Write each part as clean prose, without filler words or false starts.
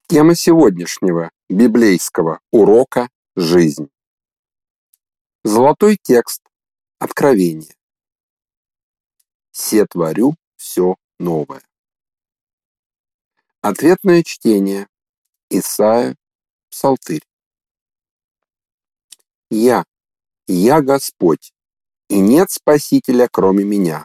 Тема сегодняшнего библейского урока – жизнь. Золотой текст Откровения. «Се творю все новое». Ответное чтение. Исайя, Псалтырь. Я Господь, и нет Спасителя, кроме меня.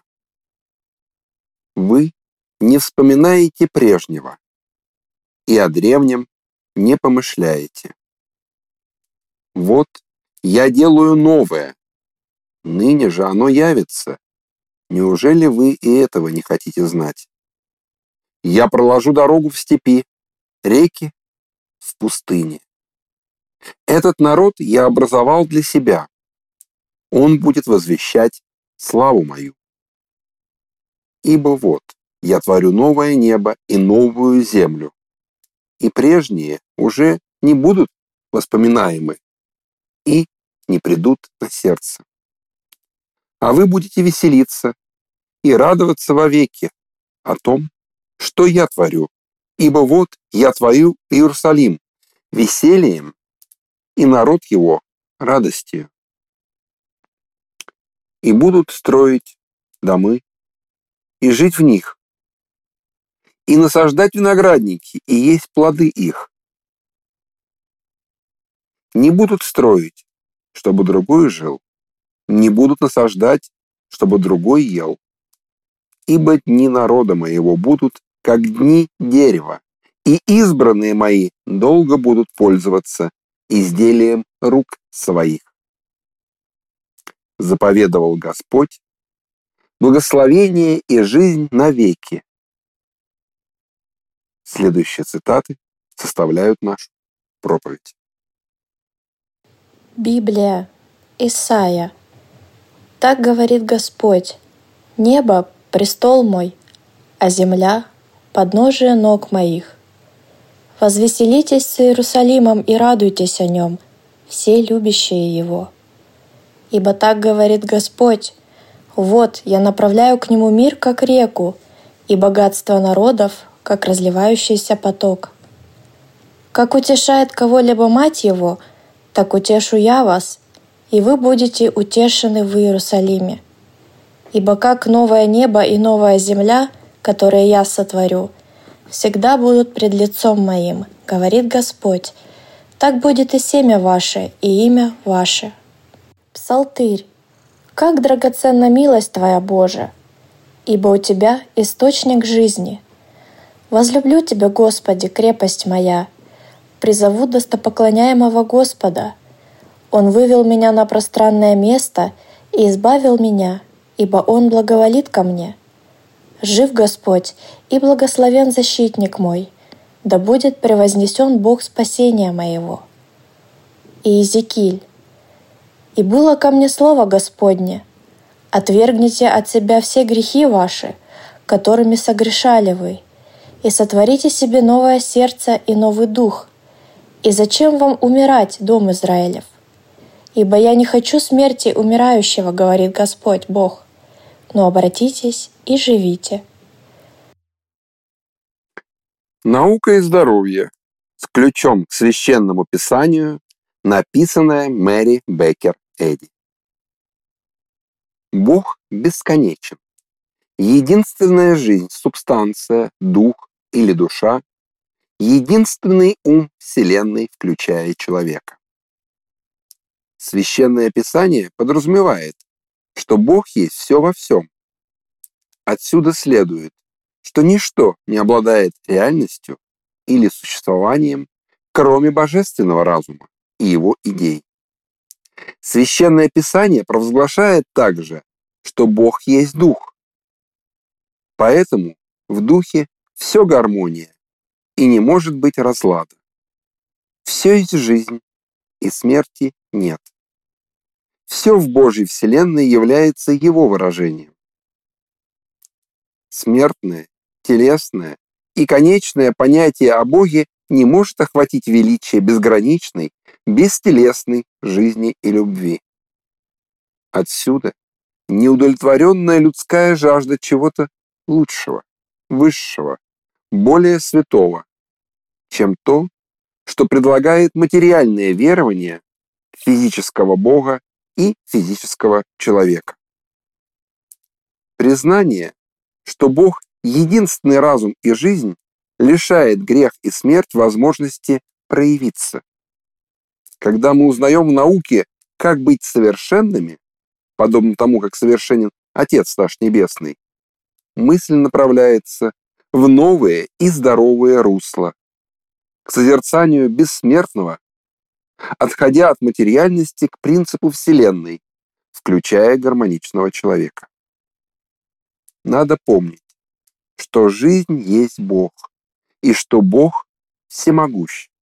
Вы не вспоминаете прежнего, и о древнем не помышляете. Вот я делаю новое, ныне же оно явится. Неужели вы и этого не хотите знать? Я проложу дорогу в степи, реки в пустыне. Этот народ я образовал для себя. Он будет возвещать славу мою. Ибо вот я творю новое небо и новую землю, и прежние уже не будут воспоминаемы и не придут на сердце. А вы будете веселиться и радоваться вовеки о том, что я творю, ибо вот я творю Иерусалим весельем, и народ его радостью. И будут строить домы, и жить в них, и насаждать виноградники, и есть плоды их. Не будут строить, чтобы другой жил, не будут насаждать, чтобы другой ел. Ибо дни народа моего будут, как дни дерева, и избранные мои долго будут пользоваться изделием рук своих. Заповедовал Господь, благословение и жизнь навеки. Следующие цитаты составляют нашу проповедь. Библия, Исайя. Так говорит Господь: небо — престол мой, а земля — подножие ног моих. Возвеселитесь с Иерусалимом и радуйтесь о нем, все любящие его. Ибо так говорит Господь: вот я направляю к нему мир, как реку, и богатство народов, как разливающийся поток. Как утешает кого-либо мать его, так утешу я вас, и вы будете утешены в Иерусалиме. Ибо как новое небо и новая земля, которые я сотворю, всегда будут пред лицом моим, говорит Господь, так будет и семя ваше, и имя ваше. Псалтырь. Как драгоценна милость Твоя, Боже, ибо у Тебя источник жизни. Возлюблю Тебя, Господи, крепость моя, призову достопоклоняемого Господа. Он вывел меня на пространное место и избавил меня, ибо Он благоволит ко мне. Жив Господь и благословен защитник мой, да будет превознесен Бог спасения моего. Иезекииль. И было ко мне слово Господне: отвергните от себя все грехи ваши, которыми согрешали вы, и сотворите себе новое сердце и новый дух. И зачем вам умирать, дом Израилев? Ибо я не хочу смерти умирающего, говорит Господь Бог, но обратитесь и живите. Наука и здоровье с ключом к священному писанию, написанное Мэри Беккер Эдди. Бог бесконечен. Единственная жизнь, субстанция, дух или душа, единственный ум Вселенной, включая человека. Священное Писание подразумевает, что Бог есть все во всем. Отсюда следует, что ничто не обладает реальностью или существованием, кроме божественного разума и его идей. Священное Писание провозглашает также, что Бог есть Дух. Поэтому в Духе все гармония и не может быть разлада. Все есть жизнь, и смерти нет. Все в Божьей Вселенной является Его выражением. Смертное, телесное и конечное понятие о Боге не может охватить величие безграничной, бестелесной жизни и любви. Отсюда неудовлетворенная людская жажда чего-то лучшего, высшего, более святого, чем то, что предлагает материальное верование физического Бога и физического человека. Признание, что Бог – единственный разум и жизнь, лишает грех и смерть возможности проявиться. Когда мы узнаем в науке, как быть совершенными, подобно тому, как совершенен Отец наш Небесный, мысль направляется в новые и здоровые русла, к созерцанию бессмертного, отходя от материальности к принципу Вселенной, включая гармоничного человека. Надо помнить, что жизнь есть Бог, и что Бог всемогущ.